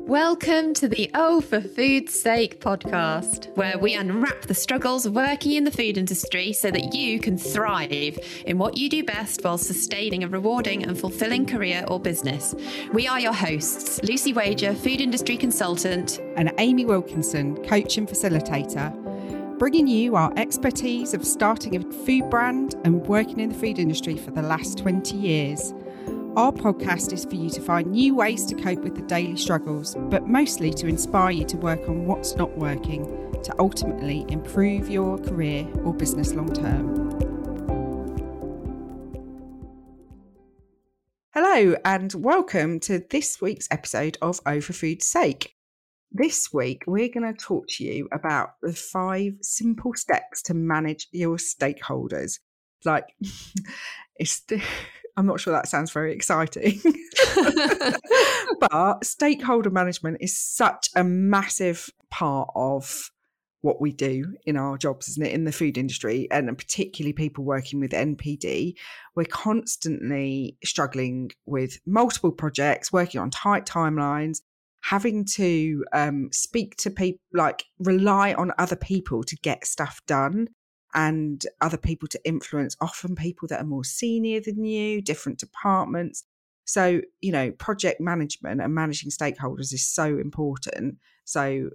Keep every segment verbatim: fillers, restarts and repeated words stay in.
Welcome to the Oh For Food's Sake podcast, where we unwrap the struggles of working in the food industry so that you can thrive in what you do best while sustaining a rewarding and fulfilling career or business. We are your hosts, Lucy Wager, food industry consultant, and Amy Wilkinson, coach and facilitator, bringing you our expertise of starting a food brand and working in the food industry for the last twenty years. Our podcast is for you to find new ways to cope with the daily struggles, but mostly to inspire you to work on what's not working to ultimately improve your career or business long term. Hello and welcome to this week's episode of Oh For Food's Sake. This week we're going to talk to you about the five simple steps to manage your stakeholders. Like, it's... I'm not sure that sounds very exciting, but stakeholder management is such a massive part of what we do in our jobs, isn't it, in the food industry, and particularly people working with N P D. We're constantly struggling with multiple projects, working on tight timelines, having to um, speak to people, like rely on other people to get stuff done. And other people to influence, often people that are more senior than you, different departments. So, you know, project management and managing stakeholders is so important. So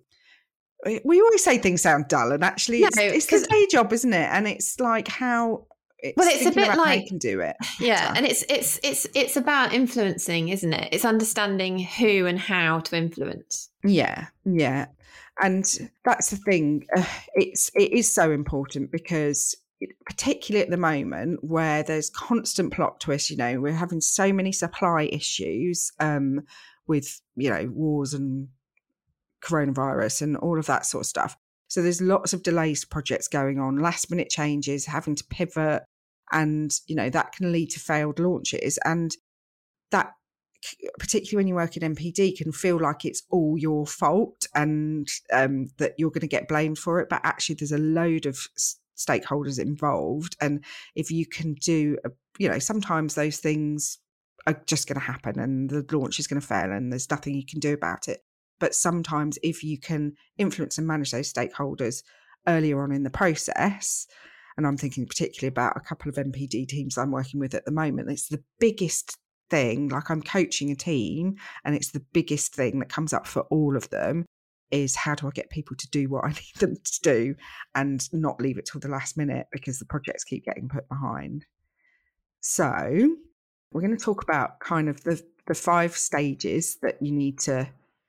we always say things sound dull, and actually no, it's, it's the day job, isn't it? And it's like how it's, well, it's a bit like you can do it. Yeah, and it's it's it's it's about influencing, isn't it? It's understanding who and how to influence. Yeah, yeah. And that's the thing. Uh, it's it is so important because, it, particularly at the moment where there's constant plot twists, you know, we're having so many supply issues um, with, you know, wars and coronavirus and all of that sort of stuff. So there's lots of delays to projects going on, last minute changes, having to pivot, and, you know, that can lead to failed launches. And that, particularly when you work in N P D, can feel like it's all your fault and um, that you're going to get blamed for it. But actually, there's a load of s- stakeholders involved. And if you can do, a, you know, sometimes those things are just going to happen and the launch is going to fail and there's nothing you can do about it. But sometimes if you can influence and manage those stakeholders earlier on in the process, and I'm thinking particularly about a couple of N P D teams I'm working with at the moment, it's the biggest thing. Like, I'm coaching a team and it's the biggest thing that comes up for all of them is, how do I get people to do what I need them to do and not leave it till the last minute because the projects keep getting put behind. So we're going to talk about kind of the, the five stages that you need to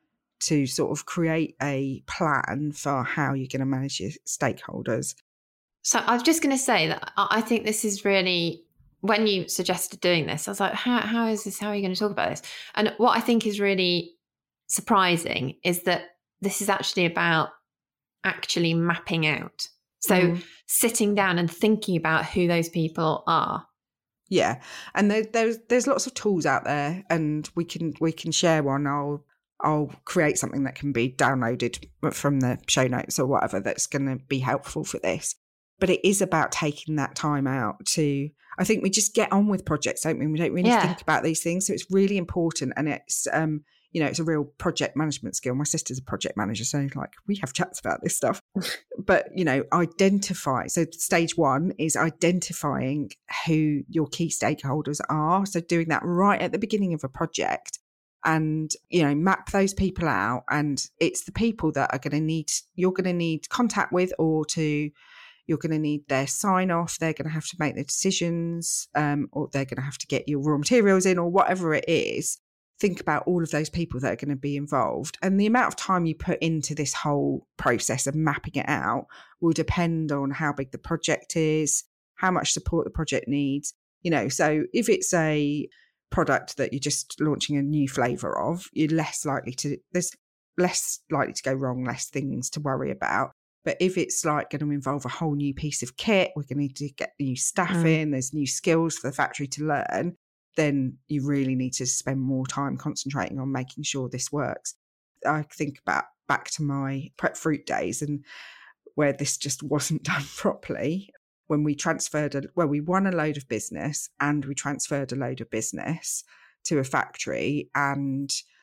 to sort of create a plan for how you're going to manage your stakeholders. So I was just going to say that I think this is really, when you suggested doing this, I was like, how, how is this, how are you going to talk about this? And what I think is really surprising is that this is actually about actually mapping out. So mm. sitting down and thinking about who those people are. Yeah. And there, there's there's lots of tools out there, and we can we can share one. I'll I'll create something that can be downloaded from the show notes or whatever that's going to be helpful for this. But it is about taking that time out to, I think we just get on with projects, don't we? We don't really yeah. think about these things. So it's really important. And it's, um, you know, it's a real project management skill. My sister's a project manager, so like we have chats about this stuff. But, you know, identify. So stage one is identifying who your key stakeholders are. So doing that right at the beginning of a project. And, you know, map those people out. And it's the people that are going to need, you're going to need contact with, or to, you're going to need their sign off. They're going to have to make the decisions, um, or they're going to have to get your raw materials in, or whatever it is. Think about all of those people that are going to be involved. And the amount of time you put into this whole process of mapping it out will depend on how big the project is, how much support the project needs. You know, so if it's a product that you're just launching a new flavour of, you're less likely to, there's less likely to go wrong, less things to worry about. But if it's like going to involve a whole new piece of kit, we're going to need to get new staff mm. in, there's new skills for the factory to learn, then you really need to spend more time concentrating on making sure this works. I think about back to my prep fruit days and where this just wasn't done properly. When we transferred, a, well, we won a load of business and we transferred a load of business to a factory, and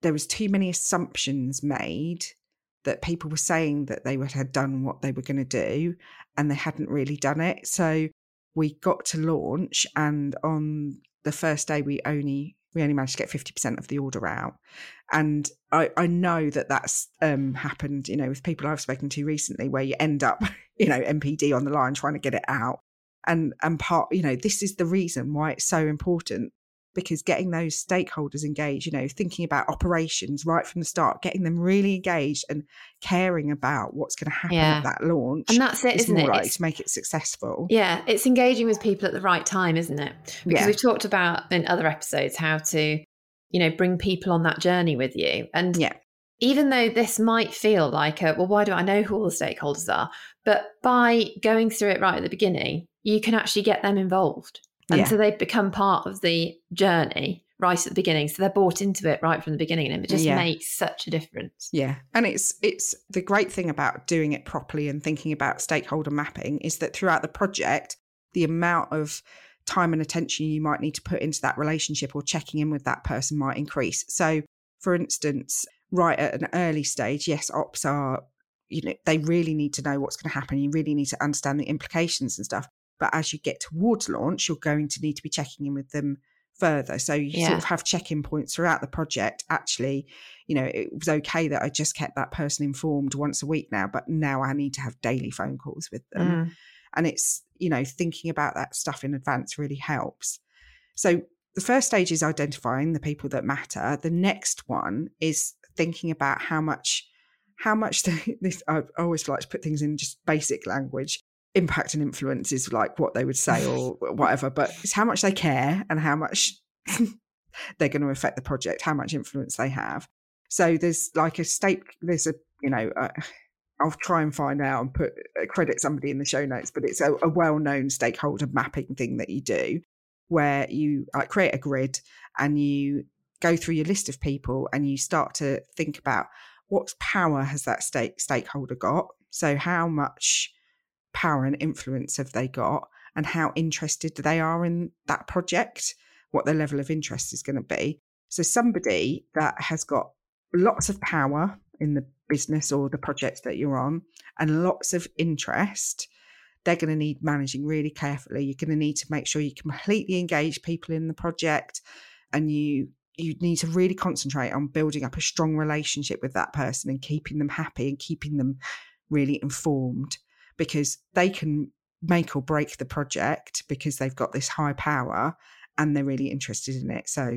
there was too many assumptions made that people were saying that they would, had done what they were going to do and they hadn't really done it. So we got to launch, and on the first day we only we only managed to get fifty percent of the order out. And I, I know that that's um, happened, you know, with people I've spoken to recently, where you end up, you know, M P D on the line trying to get it out. And and part, you know, this is the reason why it's so important, because getting those stakeholders engaged, you know, thinking about operations right from the start, getting them really engaged and caring about what's going to happen yeah. at that launch. And that's it, is isn't more it? likely It's, to make it successful. Yeah, it's engaging with people at the right time, isn't it? Because Yeah. we've talked about in other episodes how to, you know, bring people on that journey with you. And yeah. even though this might feel like, a, well, why do I know who all the stakeholders are? But by going through it right at the beginning, you can actually get them involved. And yeah. so they become part of the journey right at the beginning. So they're bought into it right from the beginning, and it just Yeah. makes such a difference. Yeah. And it's it's the great thing about doing it properly and thinking about stakeholder mapping is that throughout the project, the amount of time and attention you might need to put into that relationship or checking in with that person might increase. So, for instance, right at an early stage, yes, ops are, you know, they really need to know what's going to happen. You really need to understand the implications and stuff. But as you get towards launch, you're going to need to be checking in with them further. So you Yeah. sort of have check-in points throughout the project. Actually, you know, it was okay that I just kept that person informed once a week now, but now I need to have daily phone calls with them. Mm. And it's, you know, thinking about that stuff in advance really helps. So the first stage is identifying the people that matter. The next one is thinking about how much, how much the, this, I always like to put things in just basic language. Impact and influence is like what they would say or whatever, but it's how much they care and how much they're going to affect the project, how much influence they have. So there's like a state, there's a, you know, uh, I'll try and find out and put uh, credit somebody in the show notes, but it's a, a well-known stakeholder mapping thing that you do where you like create a grid and you go through your list of people and you start to think about what power has that stake stakeholder got. So how much power and influence have they got, and how interested they are in that project, what their level of interest is going to be. So somebody that has got lots of power in the business or the project that you're on and lots of interest, they're going to need managing really carefully. You're going to need to make sure you completely engage people in the project, and you you need to really concentrate on building up a strong relationship with that person and keeping them happy and keeping them really informed, because they can make or break the project because they've got this high power and they're really interested in it. So,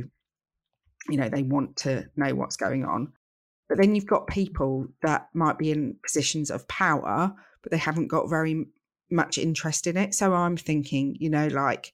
you know, they want to know what's going on. But then you've got people that might be in positions of power, but they haven't got very much interest in it. So I'm thinking, you know, like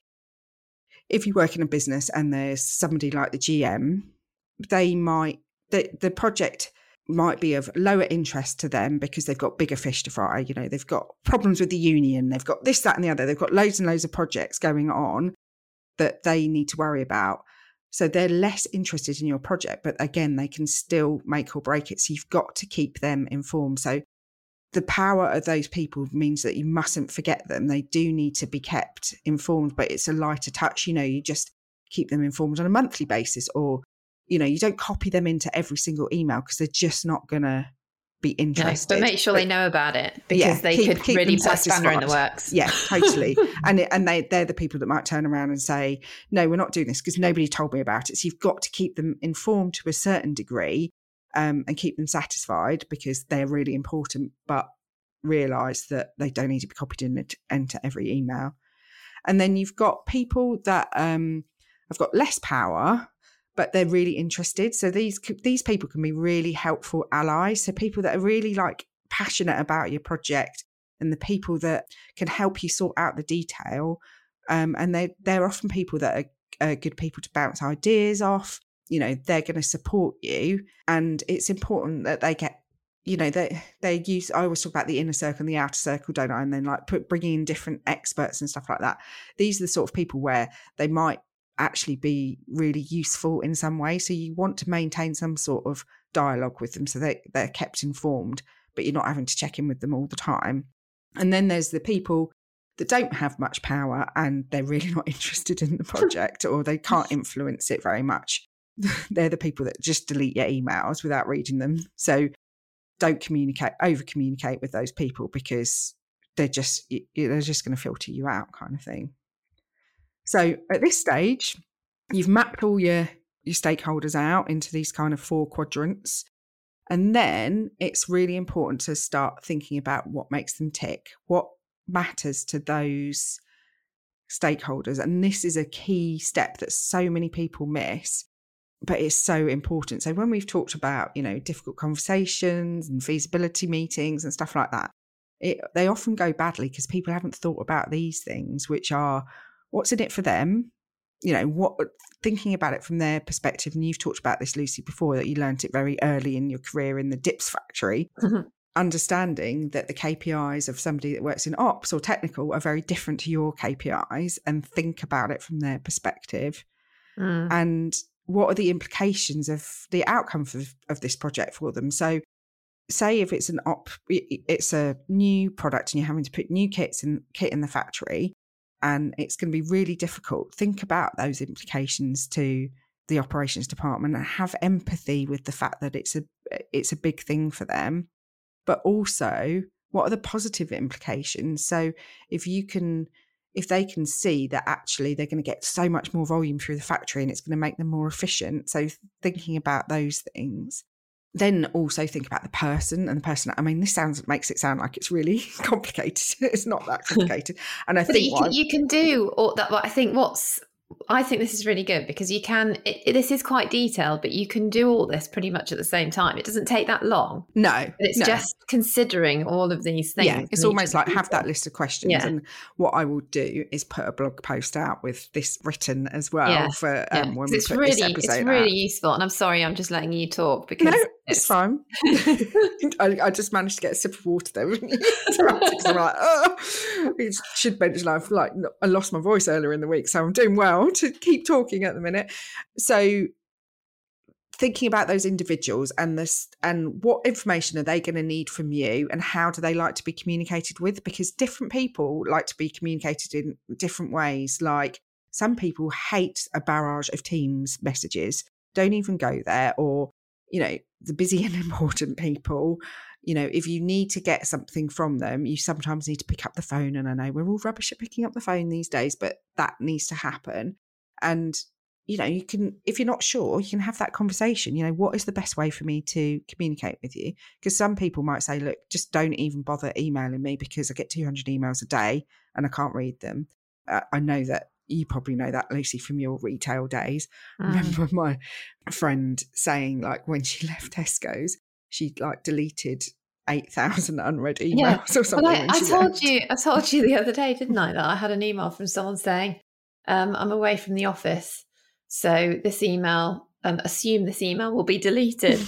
if you work in a business and there's somebody like the G M, they might, the, the project might be of lower interest to them because they've got bigger fish to fry. You know, they've got problems with the union, they've got this, that and the other. They've got loads and loads of projects going on that they need to worry about. So they're less interested in your project, but again, they can still make or break it. So you've got to keep them informed. So the power of those people means that you mustn't forget them. They do need to be kept informed, but it's a lighter touch. You know, you just keep them informed on a monthly basis, or you know, you don't copy them into every single email because they're just not going to be interested. No, but make sure but, they know about it, because yeah, they keep, could keep really put a spanner in the works. Yeah, totally. and and they, they're the people that might turn around and say, no, we're not doing this because nobody told me about it. So you've got to keep them informed to a certain degree um, and keep them satisfied because they're really important, but realise that they don't need to be copied in it, into every email. And then you've got people that um, have got less power, but they're really interested. So these these people can be really helpful allies. So people that are really like passionate about your project and the people that can help you sort out the detail. Um, and they they're often people that are, are good people to bounce ideas off. You know, they're going to support you, and it's important that they get, you know, they they use, I always talk about the inner circle and the outer circle, don't I? And then like put, bringing in different experts and stuff like that. These are the sort of people where they might actually be really useful in some way. So you want to maintain some sort of dialogue with them so they, they're kept informed, but you're not having to check in with them all the time. And then there's the people that don't have much power and they're really not interested in the project or they can't influence it very much. they're the people that just delete your emails without reading them. So don't communicate, over communicate with those people, because they're just, they're just going to filter you out, kind of thing. So at this stage, you've mapped all your, your stakeholders out into these kind of four quadrants. And then it's really important to start thinking about what makes them tick, what matters to those stakeholders. And this is a key step that so many people miss, but it's so important. So when we've talked about, you know, difficult conversations and feasibility meetings and stuff like that, it, they often go badly because people haven't thought about these things, which are what's in it for them, you know, what, thinking about it from their perspective. And you've talked about this, Lucy, before, that you learned it very early in your career in the dips factory, mm-hmm. understanding that the K P Is of somebody that works in ops or technical are very different to your K P Is, and think about it from their perspective. Mm. And what are the implications of the outcome of, of this project for them? So say if it's an op, it's a new product and you're having to put new kits in kit in the factory, and it's going to be really difficult. Think about those implications to the operations department and have empathy with the fact that it's a it's a big thing for them. But also, what are the positive implications? So if you can, if they can see that actually they're going to get so much more volume through the factory and it's going to make them more efficient. So thinking about those things. Then also think about the person and the person. I mean, this sounds makes it sound like it's really complicated. It's not that complicated. And I but think you can, you can do all that. But I think what's I think this is really good because you can. It, it, this is quite detailed, but you can do all this pretty much at the same time. It doesn't take that long. No, but it's no. just considering all of these things. Yeah, it's almost like have that list of questions. Yeah. And what I will do is put a blog post out with this written as well yeah. for um, yeah. when we it's put really, this episode It's really out. useful, and I'm sorry, I'm just letting you talk because no, it's, it's fine. I, I just managed to get a sip of water there. I'm like, oh, it should mention I've like I lost my voice earlier in the week, so I'm doing well to keep talking at the minute. So thinking about those individuals and this and what information are they going to need from you, and how do they like to be communicated with, because different people like to be communicated in different ways. Like some people hate a barrage of Teams messages, don't even go there, or you know, the busy and important people, you know, if you need to get something from them, you sometimes need to pick up the phone. And I know we're all rubbish at picking up the phone these days, but that needs to happen. And, you know, you can, if you're not sure, you can have that conversation. You know, what is the best way for me to communicate with you? Because some people might say, look, just don't even bother emailing me because I get two hundred emails a day and I can't read them. Uh, I know that you probably know that, Lucy, from your retail days. Mm. I remember my friend saying, like, when she left Tesco's, she like deleted eight thousand unread emails yeah. or something. Well, I, when I she told left. you, I told you the other day, didn't I, that I had an email from someone saying, um, I'm away from the office, so this email, um, assume this email will be deleted.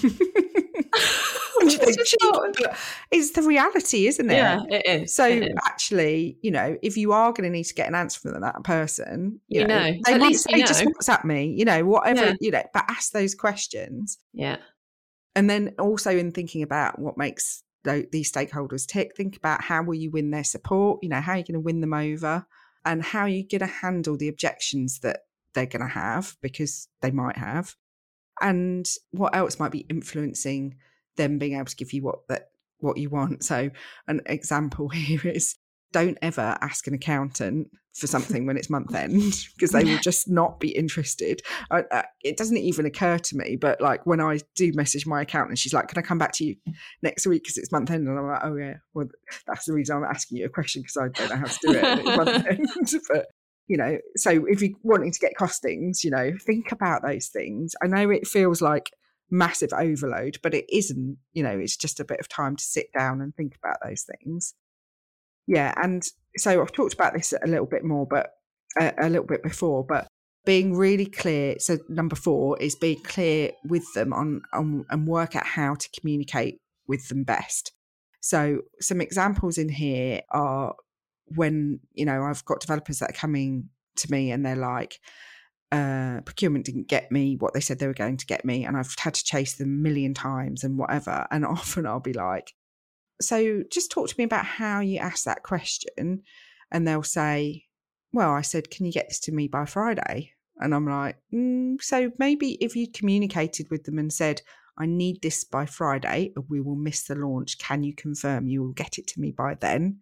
It's the reality, isn't it? Yeah, it is. So it is. actually, you know, if you are going to need to get an answer from that person, you, you know, know, they at might least say, you know. just WhatsApp me, you know, whatever, yeah. you know, but ask those questions. Yeah. And then also in thinking about what makes these stakeholders tick, think about how will you win their support, you know, how are you going to win them over, and how are you going to handle the objections that they're going to have, because they might have, and what else might be influencing them being able to give you what that what you want. So an example here is, don't ever ask an accountant for something when it's month end, because they will just not be interested. I, I, it doesn't even occur to me, but like when I do message my accountant, she's like, can I come back to you next week because it's month end? And I'm like, oh yeah, well that's the reason I'm asking you a question, because I don't know how to do it and it's month end. But you know, so if you're wanting to get costings, you know, think about those things. I know it feels like massive overload, but it isn't. You know, it's just a bit of time to sit down and think about those things. Yeah, and so I've talked about this a little bit more, but uh, a little bit before, but being really clear. So number four is being clear with them on, on and work out how to communicate with them best. So some examples in here are when, you know, I've got developers that are coming to me and they're like, uh, procurement didn't get me what they said they were going to get me, and I've had to chase them a million times and whatever. And often I'll be like, so just talk to me about how you asked that question. And they'll say, well, I said, can you get this to me by Friday? And I'm like, mm, so maybe if you communicated with them and said, I need this by Friday, or we will miss the launch. Can you confirm you will get it to me by then?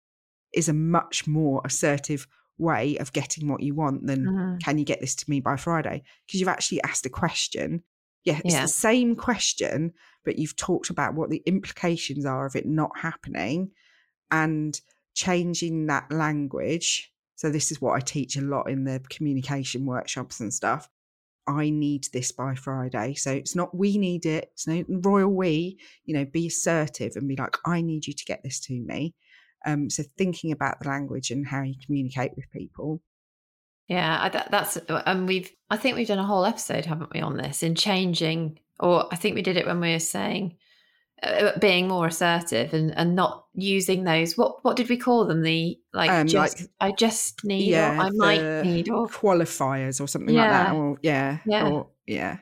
Is a much more assertive way of getting what you want than mm. can you get this to me by Friday? Because you've actually asked a question. Yeah, it's yeah. the same question, but you've talked about what the implications are of it not happening and changing that language. So this is what I teach a lot in the communication workshops and stuff. I need this by Friday. So it's not we need it. It's no royal we, you know, be assertive and be like, I need you to get this to me. Um, so thinking about the language and how you communicate with people. Yeah, that, that's, and we've, I think we've done a whole episode, haven't we, on this in changing, or I think we did it when we were saying uh, being more assertive and, and not using those, what, what did we call them? The, like, um, just, like, I just need, yeah, or I might need, or qualifiers or something yeah. like that. Or yeah, yeah. Or yeah.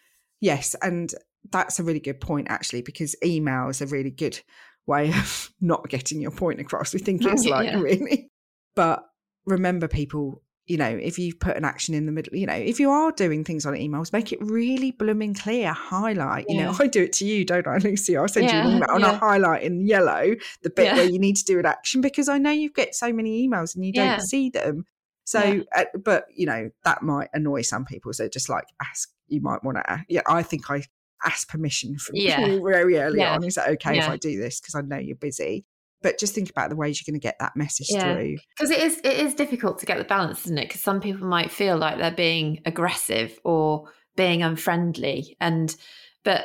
Yes. And that's a really good point actually, because email is a really good way of not getting your point across. We think it's like yeah. really, but remember people, you know, if you've put an action in the middle, you know, if you are doing things on emails, make it really blooming clear, highlight, yeah. you know, I do it to you, don't I, Lucy? I'll send yeah, you an email and yeah. I'll highlight in yellow the bit yeah. where you need to do an action, because I know you get so many emails and you don't yeah. see them. So, yeah. uh, but, you know, that might annoy some people. So just like ask, you might want to, yeah, I think I ask permission from yeah. you very early yeah. on. Is that okay yeah. if I do this? Because I know you're busy. But just think about the ways you're going to get that message yeah. through. Because it is it is difficult to get the balance, isn't it? Because some people might feel like they're being aggressive or being unfriendly. And but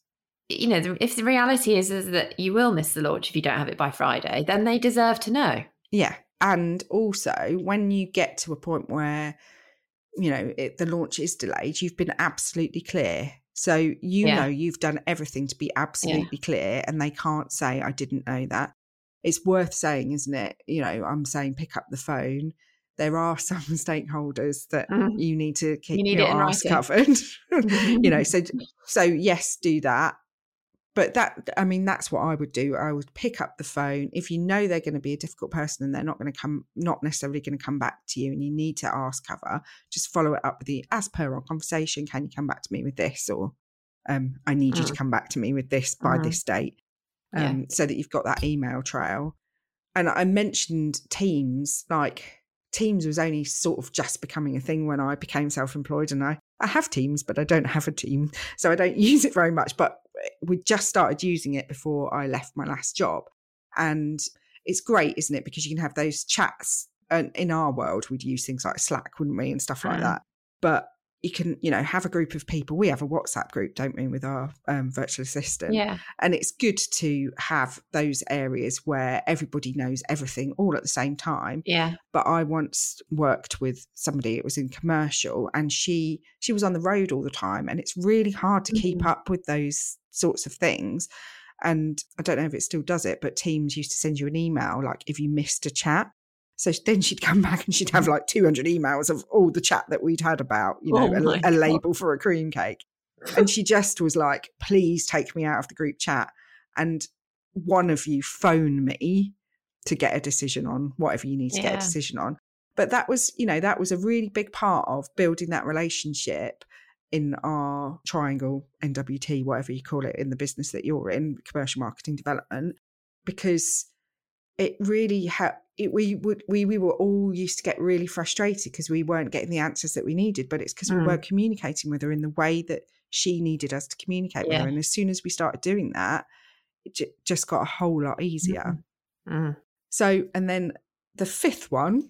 you know, the, if the reality is, is that you will miss the launch if you don't have it by Friday, then they deserve to know. Yeah. And also when you get to a point where, you know, it, the launch is delayed, you've been absolutely clear. So you yeah. know you've done everything to be absolutely yeah. clear, and they can't say, I didn't know that. It's worth saying, isn't it? You know, I'm saying pick up the phone. There are some stakeholders that mm. you need to keep you need your arse covered. You know, so so yes, do that. But that, I mean, that's what I would do. I would pick up the phone. If you know they're going to be a difficult person and they're not going to come, not necessarily going to come back to you, and you need to ask cover, just follow it up with the, as per our conversation, can you come back to me with this? Or um, I need mm. you to come back to me with this by mm. this date. Um, yeah. So that you've got that email trail. And I mentioned Teams, like Teams was only sort of just becoming a thing when I became self-employed, and I, I have Teams, but I don't have a team. So I don't use it very much, but we just started using it before I left my last job. And it's great, isn't it? Because you can have those chats. And in our world, we'd use things like Slack, wouldn't we? And stuff like mm. that. But you can, you know, have a group of people. We have a WhatsApp group, don't we, with our um, virtual assistant. Yeah. And it's good to have those areas where everybody knows everything all at the same time. Yeah. But I once worked with somebody, it was in commercial, and she she was on the road all the time. And it's really hard to mm-hmm. keep up with those sorts of things. And I don't know if it still does it, but Teams used to send you an email, like if you missed a chat. So then she'd come back and she'd have like two hundred emails of all the chat that we'd had about, you know, oh a, a label for a cream cake. And she just was like, please take me out of the group chat. And one of you phone me to get a decision on whatever you need to yeah. get a decision on. But that was, you know, that was a really big part of building that relationship in our triangle, N W T, whatever you call it in the business that you're in, commercial marketing development, because it really helped. It, we would we we were all used to get really frustrated because we weren't getting the answers that we needed, but it's because mm. we weren't communicating with her in the way that she needed us to communicate yeah. with her. And as soon as we started doing that, it j- just got a whole lot easier. Mm. Mm. So, and then the fifth one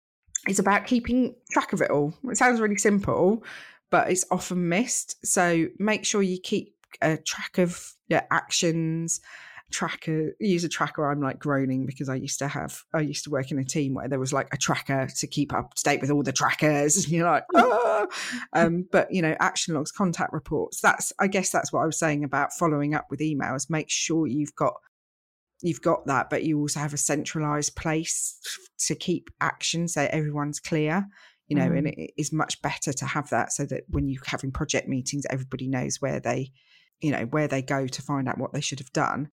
is about keeping track of it all. It sounds really simple, but it's often missed. So make sure you keep a track of your actions. Tracker, use a tracker. I'm like groaning because I used to have, I used to work in a team where there was like a tracker to keep up to date with all the trackers. And you're like, ah. um, but you know, action logs, contact reports. That's, I guess that's what I was saying about following up with emails. Make sure you've got, you've got that, but you also have a centralized place to keep action so everyone's clear, you know, mm. and it is much better to have that so that when you're having project meetings, everybody knows where they, you know, where they go to find out what they should have done.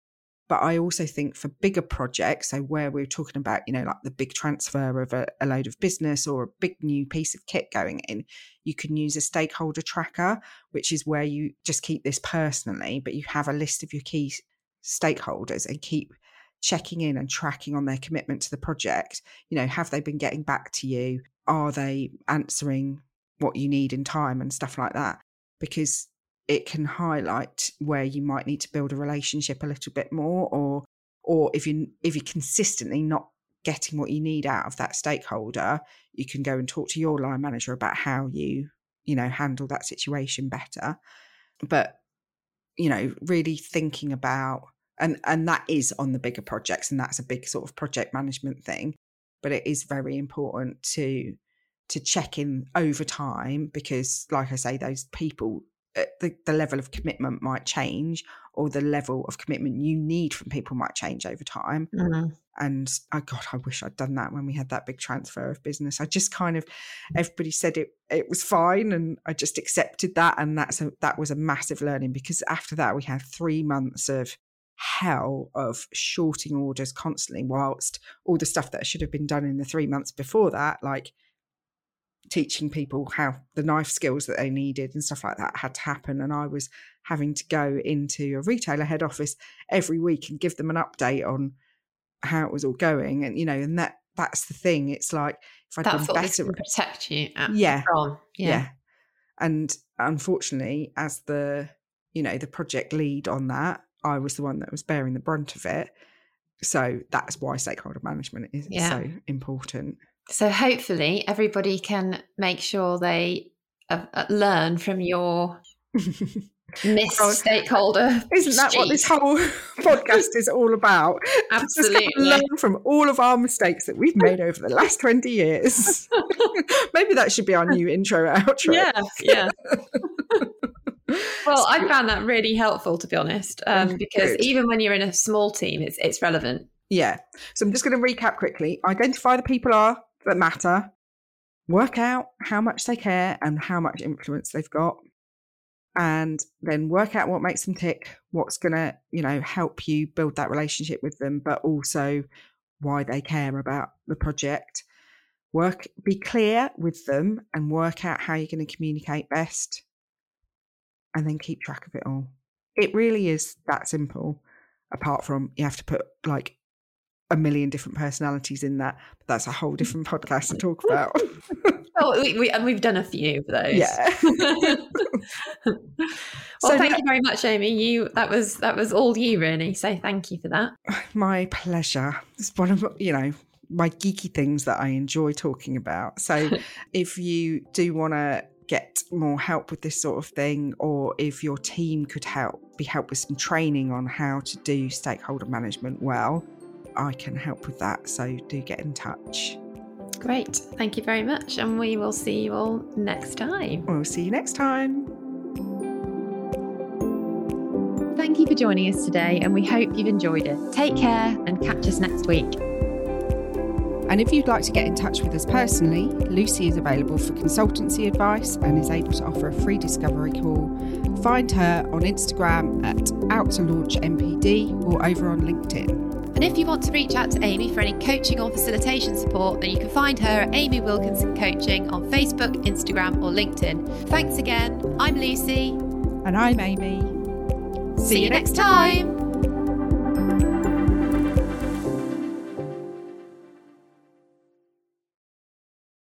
But I also think for bigger projects, so where we're talking about, you know, like the big transfer of a, a load of business or a big new piece of kit going in, you can use a stakeholder tracker, which is where you just keep this personally, but you have a list of your key stakeholders and keep checking in and tracking on their commitment to the project. You know, have they been getting back to you? Are they answering what you need in time and stuff like that? Because it can highlight where you might need to build a relationship a little bit more, or or if you if you're consistently not getting what you need out of that stakeholder, you can go and talk to your line manager about how you, you know, handle that situation better. But, you know, really thinking about, and and that is on the bigger projects, and that's a big sort of project management thing. But it is very important to to check in over time, because, like I say, those people, the, the level of commitment might change, or the level of commitment you need from people might change over time. Mm-hmm. And oh God, I wish I'd done that when we had that big transfer of business. I just kind of, everybody said it it was fine, and I just accepted that. And that's a, that was a massive learning, because after that we had three months of hell of shorting orders constantly, whilst all the stuff that should have been done in the three months before that, like teaching people how the knife skills that they needed and stuff like that, had to happen. And I was having to go into a retailer head office every week and give them an update on how it was all going. And, you know, and that that's the thing. It's like, if I'd That's been what better, this can protect you at, yeah, from. Yeah. yeah. And unfortunately, as the, you know, the project lead on that, I was the one that was bearing the brunt of it. So that's why stakeholder management is Yeah. so important. So hopefully everybody can make sure they uh, uh, learn from your Miss Oh, Stakeholder. Isn't that what sheet. this whole podcast is all about? Absolutely. Just learn from all of our mistakes that we've made over the last twenty years. Maybe that should be our new intro outro. Yeah, yeah. Well, I found that really helpful, to be honest, um, because Good. even when you're in a small team, it's it's relevant. Yeah. So I'm just going to recap quickly. Identify the people are that matter. Work out how much they care and how much influence they've got. And then work out what makes them tick, what's going to, you know, help you build that relationship with them, but also why they care about the project. Work, be clear with them and work out how you're going to communicate best. And then keep track of it all. It really is that simple, apart from you have to put like a million different personalities in that. But that's a whole different podcast to talk about. Well, we, we, and we've done a few of those. Yeah. Well, So thank that- you very much, Amy. You that was that was all you really. So thank you for that. My pleasure. It's one of, you know, my geeky things that I enjoy talking about. So if you do want to get more help with this sort of thing, or if your team could help, be help with some training on how to do stakeholder management well, I can help with that. So do get in touch. Great. Thank you very much. And we will see you all next time. We'll see you next time. Thank you for joining us today, and we hope you've enjoyed it. Take care and catch us next week. And if you'd like to get in touch with us personally, Lucy is available for consultancy advice and is able to offer a free discovery call. Find her on Instagram at out to launch M P D or over on LinkedIn. And if you want to reach out to Amy for any coaching or facilitation support, then you can find her at Amy Wilkinson Coaching on Facebook, Instagram or LinkedIn. Thanks again. I'm Lucy. And I'm Amy. See you next time.